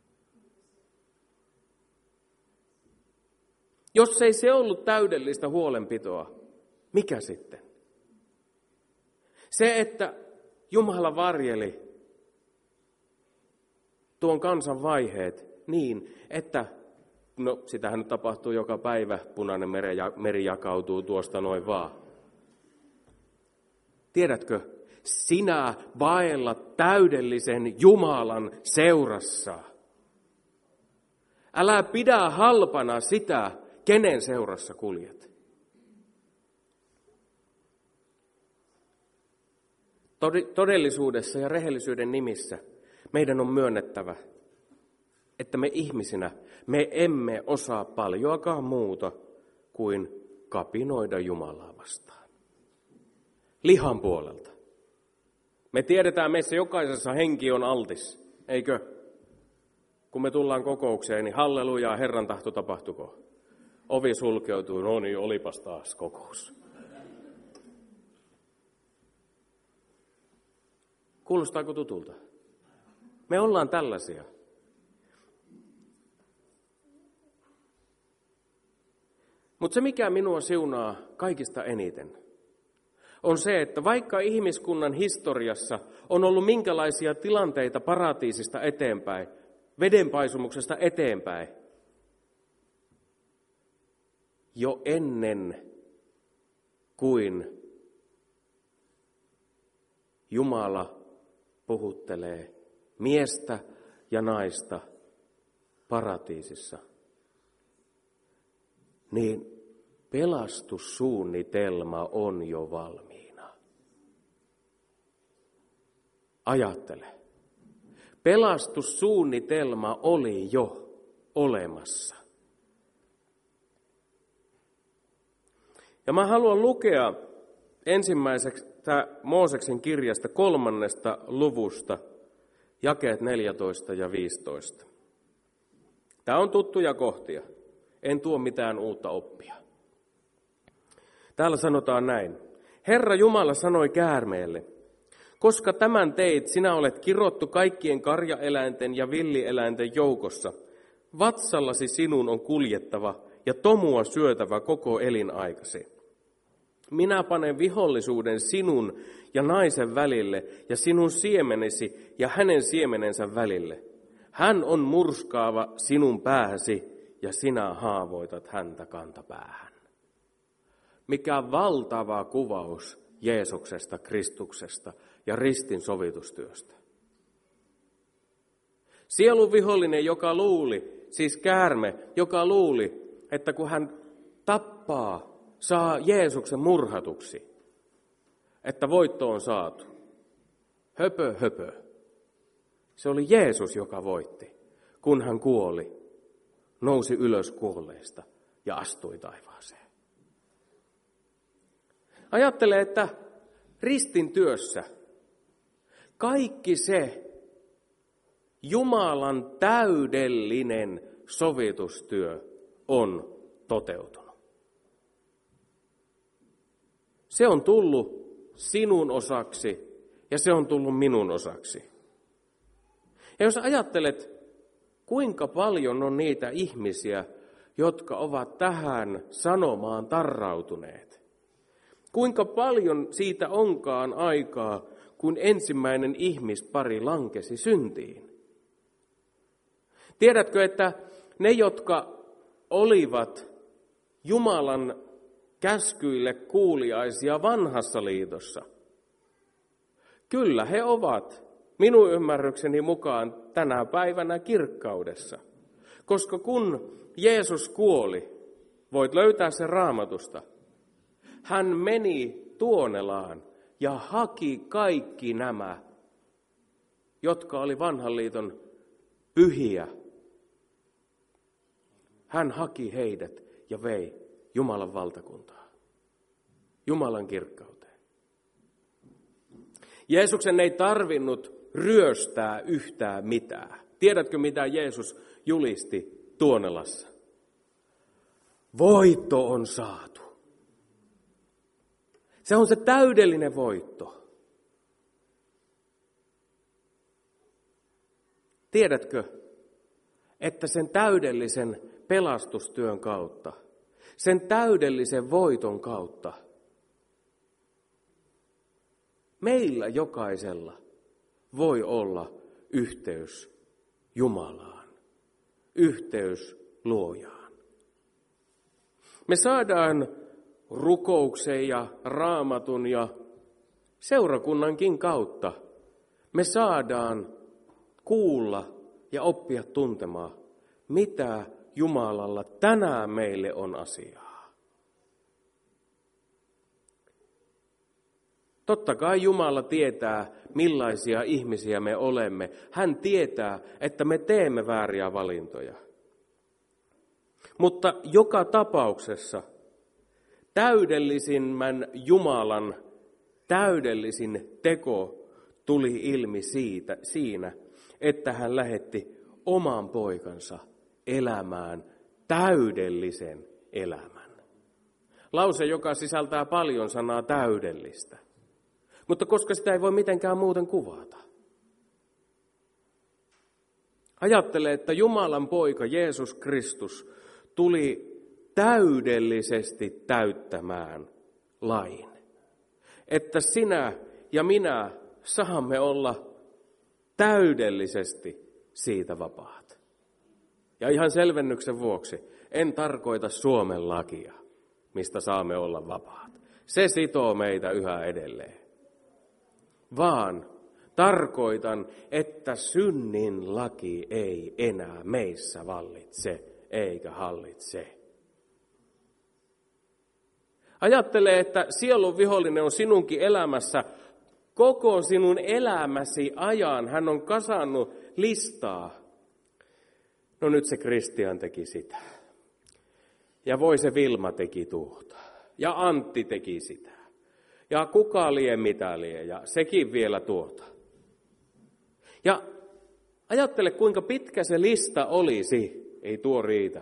Jos ei se ollut täydellistä huolenpitoa, mikä sitten? Se, että Jumala varjeli tuon kansan vaiheet niin, että, no sitähän nyt tapahtuu joka päivä, punainen meri jakautuu tuosta noin vaan. Tiedätkö, sinä vaellat täydellisen Jumalan seurassa. Älä pidä halpana sitä, kenen seurassa kuljet. Todellisuudessa ja rehellisyyden nimissä meidän on myönnettävä, että me ihmisinä, me emme osaa paljoakaan muuta kuin kapinoida Jumalaa vastaan. Lihan puolelta. Me tiedetään, meissä jokaisessa henki on altis, eikö? Kun me tullaan kokoukseen, niin hallelujaa, Herran tahto tapahtuko? Ovi sulkeutuu, no niin, olipas taas kokous. Kuulostaako tutulta? Me ollaan tällaisia. Mutta se, mikä minua siunaa kaikista eniten, on se, että vaikka ihmiskunnan historiassa on ollut minkälaisia tilanteita paratiisista eteenpäin, vedenpaisumuksesta eteenpäin, jo ennen kuin Jumala puhuttelee miestä ja naista paratiisissa, niin pelastussuunnitelma on jo valmiina. Ajattele. Pelastussuunnitelma oli jo olemassa. Ja mä haluan lukea ensimmäisestä Mooseksen kirjasta kolmannesta luvusta, jakeet neljätoista ja viisitoista. Tämä on tuttuja kohtia. En tuo mitään uutta oppia. Täällä sanotaan näin. Herra Jumala sanoi käärmeelle, Koska tämän teit, sinä olet kirottu kaikkien karjaeläinten ja villieläinten joukossa. Vatsallasi sinun on kuljettava ja tomua syötävä koko elinaikasi. Minä panen vihollisuuden sinun ja naisen välille ja sinun siemenesi ja hänen siemenensä välille. Hän on murskaava sinun päähäsi ja sinä haavoitat häntä kantapäähän. Mikä valtava kuvaus Jeesuksesta, Kristuksesta ja ristin sovitustyöstä. Sielun vihollinen, joka luuli, siis käärme, joka luuli, että kun hän tappaa, saa Jeesuksen murhatuksi, että voitto on saatu. Höpö, höpö. Se oli Jeesus, joka voitti, kun hän kuoli, nousi ylös kuolleista ja astui taivaaseen. Ajattele, että ristin työssä kaikki se Jumalan täydellinen sovitustyö on toteutunut. Se on tullut sinun osaksi ja se on tullut minun osaksi. Ja jos ajattelet, kuinka paljon on niitä ihmisiä, jotka ovat tähän sanomaan tarrautuneet. Kuinka paljon siitä onkaan aikaa, kun ensimmäinen ihmispari lankesi syntiin. Tiedätkö, että ne, jotka olivat Jumalan käskyille kuuliaisia vanhassa liitossa, kyllä he ovat minun ymmärrykseni mukaan tänä päivänä kirkkaudessa. Koska kun Jeesus kuoli, voit löytää sen Raamatusta, hän meni Tuonelaan ja haki kaikki nämä, jotka oli vanhan liiton pyhiä. Hän haki heidät ja vei Jumalan valtakuntaa, Jumalan kirkkauteen. Jeesuksen ei tarvinnut ryöstää yhtään mitään. Tiedätkö, mitä Jeesus julisti Tuonelassa? Voitto on saatu. Se on se täydellinen voitto. Tiedätkö, että sen täydellisen pelastustyön kautta, sen täydellisen voiton kautta, meillä jokaisella voi olla yhteys Jumalaan, yhteys Luojaan. Me saadaan rukouksen ja Raamatun ja seurakunnankin kautta, me saadaan kuulla ja oppia tuntemaan, mitä Jumalalla tänään meille on asiaa. Totta kai Jumala tietää, millaisia ihmisiä me olemme. Hän tietää, että me teemme vääriä valintoja. Mutta joka tapauksessa täydellisimmän Jumalan täydellisin teko tuli ilmi siitä, siinä, että hän lähetti oman poikansa elämään täydellisen elämän. Lause, joka sisältää paljon sanaa täydellistä. Mutta koska sitä ei voi mitenkään muuten kuvata. Ajattele, että Jumalan poika Jeesus Kristus tuli täydellisesti täyttämään lain. Että sinä ja minä saamme olla täydellisesti siitä vapaat. Ja ihan selvennyksen vuoksi, en tarkoita Suomen lakia, mistä saamme olla vapaat. Se sitoo meitä yhä edelleen. Vaan tarkoitan, että synnin laki ei enää meissä vallitse eikä hallitse. Ajattele, että sielun vihollinen on sinunkin elämässä koko sinun elämäsi ajan. Hän on kasannut listaa. No nyt se Kristian teki sitä. Ja voi se Vilma teki tuota. Ja Antti teki sitä. Ja kuka lie mitä lie. Ja sekin vielä tuota. Ja ajattele, kuinka pitkä se lista olisi. Ei tuo riitä.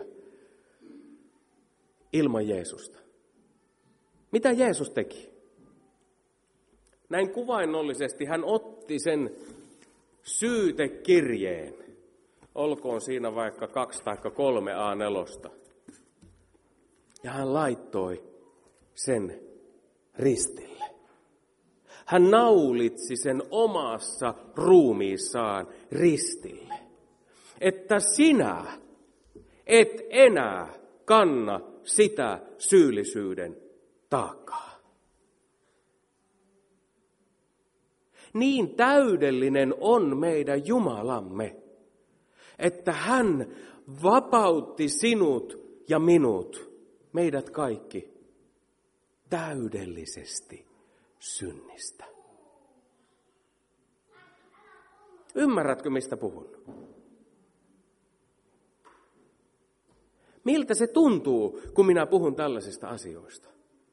Ilman Jeesusta. Mitä Jeesus teki? Näin kuvainnollisesti hän otti sen syytekirjeen, olkoon siinä vaikka kaksi tai kolme A nelosta. Ja hän laittoi sen ristille. Hän naulitsi sen omassa ruumiissaan ristille, että sinä et enää kanna sitä syyllisyyden taakkaa. Niin täydellinen on meidän Jumalamme, että hän vapautti sinut ja minut, meidät kaikki, täydellisesti synnistä. Ymmärrätkö, mistä puhun? Miltä se tuntuu, kun minä puhun tällaisista asioista?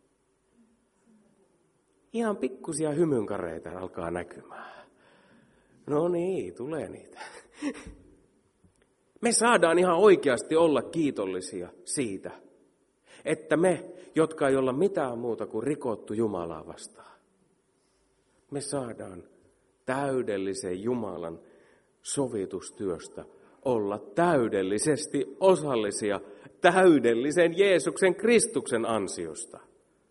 Ihan pikkusia hymynkareita alkaa näkymään. No niin, tulee niitä. Me saadaan ihan oikeasti olla kiitollisia siitä, että me, jotka ei olla mitään muuta kuin rikottu Jumalaa vastaan, me saadaan täydellisen Jumalan sovitustyöstä olla täydellisesti osallisia täydellisen Jeesuksen Kristuksen ansiosta.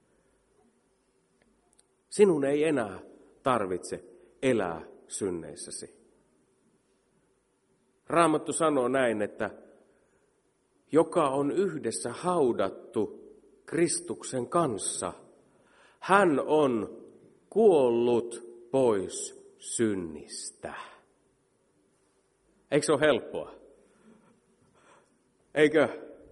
Sinun ei enää tarvitse elää synneissäsi. Raamattu sanoo näin, että joka on yhdessä haudattu Kristuksen kanssa, hän on kuollut pois synnistä. Eikö se ole helppoa? Eikö?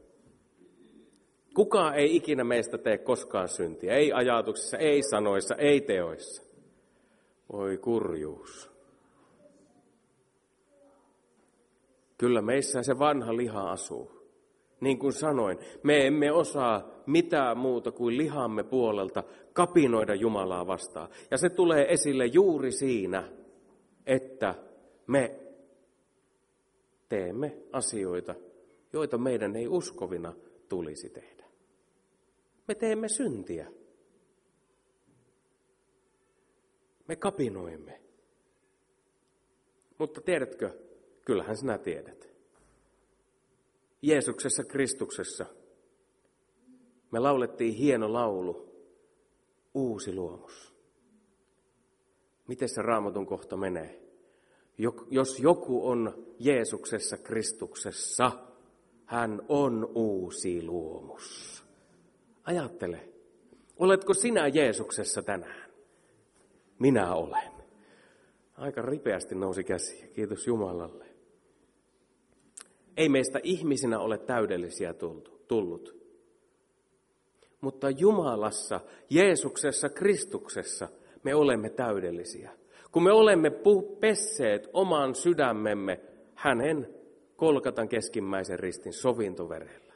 Kukaan ei ikinä meistä tee koskaan syntiä. Ei ajatuksissa, ei sanoissa, ei teoissa. Voi kurjuus. Kyllä meissä se vanha liha asuu. Niin kuin sanoin, me emme osaa mitään muuta kuin lihamme puolelta kapinoida Jumalaa vastaan. Ja se tulee esille juuri siinä, että me teemme asioita, joita meidän ei uskovina tulisi tehdä. Me teemme syntiä. Me kapinoimme. Mutta tiedätkö, kyllähän sinä tiedät. Jeesuksessa Kristuksessa me laulettiin hieno laulu, uusi luomus. Miten se Raamatun kohta menee? Jos joku on Jeesuksessa Kristuksessa, hän on uusi luomus. Ajattele, oletko sinä Jeesuksessa tänään? Minä olen. Aika ripeästi nousi käsi, kiitos Jumalalle. Ei meistä ihmisinä ole täydellisiä tullut. Mutta Jumalassa, Jeesuksessa, Kristuksessa me olemme täydellisiä. Kun me olemme pesseet oman sydämemme hänen Kolkatan keskimmäisen ristin sovintoverellä.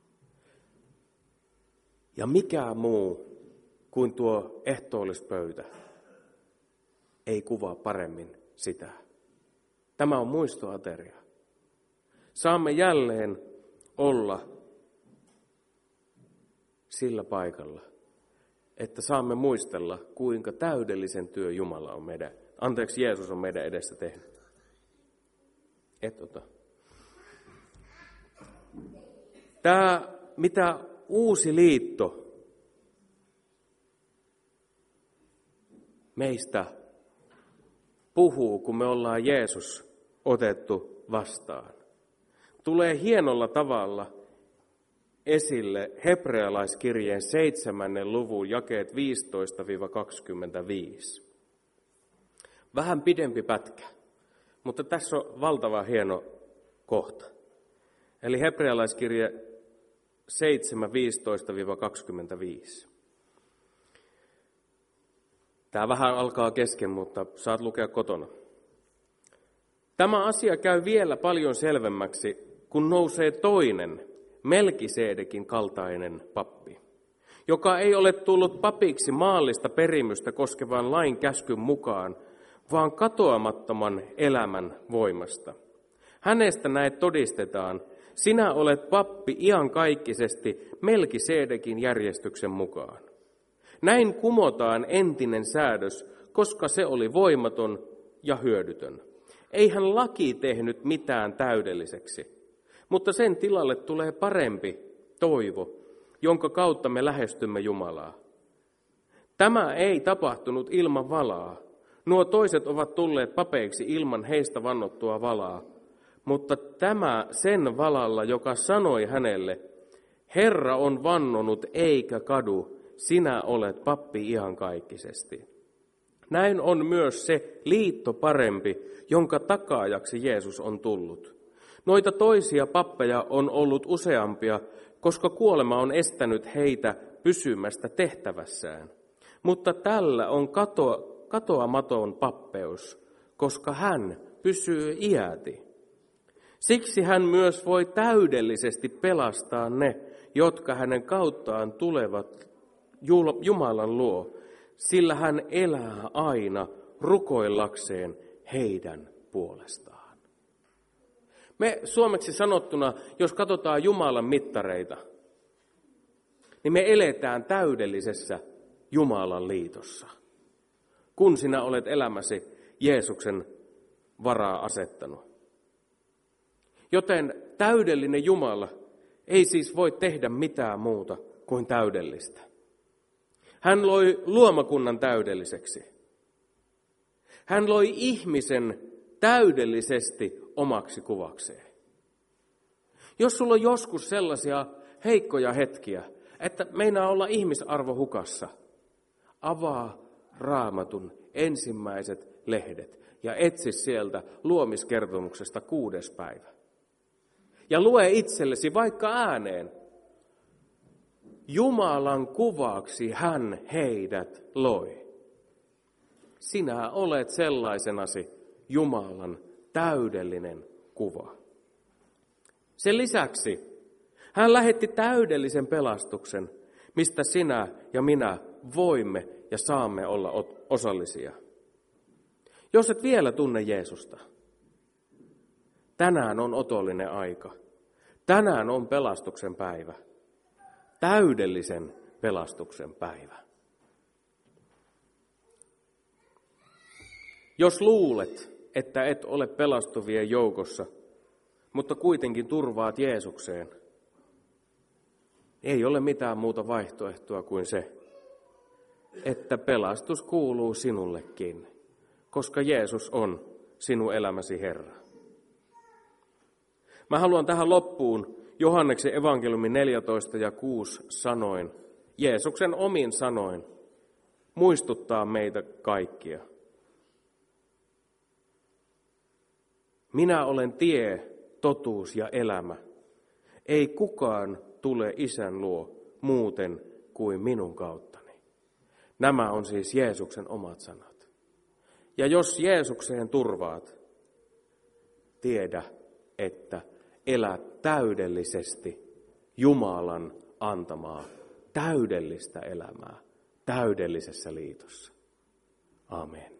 Ja mikä muu kuin tuo ehtoollispöytä ei kuvaa paremmin sitä. Tämä on muistoateria. Saamme jälleen olla sillä paikalla, että saamme muistella, kuinka täydellisen työ Jumala on meidän, anteeksi Jeesus on meidän edestä tehnyt. Et ota. Tämä, mitä uusi liitto meistä puhuu, kun me ollaan Jeesus otettu vastaan, tulee hienolla tavalla esille hebrealaiskirjeen seitsemännen luvun jakeet viisitoista kaksikymmentäviisi. Vähän pidempi pätkä, mutta tässä on valtava hieno kohta. Eli hebrealaiskirje seitsemän viisitoista kaksikymmentäviisi. Tämä vähän alkaa kesken, mutta saat lukea kotona. Tämä asia käy vielä paljon selvemmäksi, kun nousee toinen, Melkisedekin kaltainen pappi, joka ei ole tullut papiksi maallista perimystä koskevan lain käskyn mukaan, vaan katoamattoman elämän voimasta. Hänestä näet todistetaan, sinä olet pappi iankaikkisesti Melkisedekin järjestyksen mukaan. Näin kumotaan entinen säädös koska se oli voimaton ja hyödytön. Eihän laki tehnyt mitään täydelliseksi, mutta sen tilalle tulee parempi toivo, jonka kautta me lähestymme Jumalaa. Tämä ei tapahtunut ilman valaa. Nuo toiset ovat tulleet papeiksi ilman heistä vannottua valaa, mutta tämä sen valalla, joka sanoi hänelle, Herra on vannonut eikä kadu, sinä olet pappi iankaikkisesti. Näin on myös se liitto parempi, jonka takaajaksi Jeesus on tullut. Noita toisia pappeja on ollut useampia, koska kuolema on estänyt heitä pysymästä tehtävässään. Mutta tällä on kato, katoamaton pappeus, koska hän pysyy iäti. Siksi hän myös voi täydellisesti pelastaa ne, jotka hänen kauttaan tulevat Jumalan luo, sillä hän elää aina rukoillakseen heidän puolestaan. Me suomeksi sanottuna, jos katsotaan Jumalan mittareita, niin me eletään täydellisessä Jumalan liitossa, kun sinä olet elämäsi Jeesuksen varaa asettanut. Joten täydellinen Jumala ei siis voi tehdä mitään muuta kuin täydellistä. Hän loi luomakunnan täydelliseksi. Hän loi ihmisen täydellisesti omaksi kuvakseen. Jos sulla on joskus sellaisia heikkoja hetkiä, että meinaa olla ihmisarvo hukassa, avaa Raamatun ensimmäiset lehdet ja etsi sieltä luomiskertomuksesta kuudes päivä. Ja lue itsellesi vaikka ääneen. Jumalan kuvaksi hän heidät loi. Sinä olet sellaisenasi Jumalan täydellinen kuva. Sen lisäksi hän lähetti täydellisen pelastuksen, mistä sinä ja minä voimme ja saamme olla osallisia. Jos et vielä tunne Jeesusta, tänään on otollinen aika. Tänään on pelastuksen päivä. Täydellisen pelastuksen päivä. Jos luulet, että et ole pelastuvien joukossa, mutta kuitenkin turvaat Jeesukseen, ei ole mitään muuta vaihtoehtoa kuin se, että pelastus kuuluu sinullekin, koska Jeesus on sinun elämäsi Herra. Mä haluan tähän loppuun Johanneksen evankeliumin neljätoista ja kuusi sanoin, Jeesuksen omin sanoin, muistuttaa meitä kaikkia. Minä olen tie, totuus ja elämä. Ei kukaan tule Isän luo muuten kuin minun kauttani. Nämä on siis Jeesuksen omat sanat. Ja jos Jeesukseen turvaat, tiedä, että elät täydellisesti Jumalan antamaa täydellistä elämää täydellisessä liitossa. Amen.